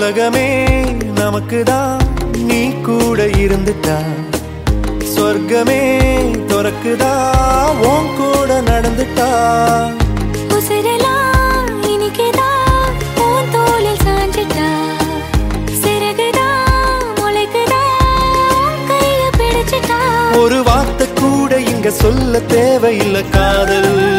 உலகமே நமக்குதான் நீ கூட இருந்துட்டா சொர்க்கமே துறக்குதா உன் கூட நடந்துட்டா உசிரெல்லாம் இனிக்குதான் உன் தோளில் சாஞ்சிட்டா சிறகுதான் முளைக்குதா கைய பிடிச்சிட்டா ஒரு வார்த்தை கூட இங்க சொல்ல தேவையில்லை காதல்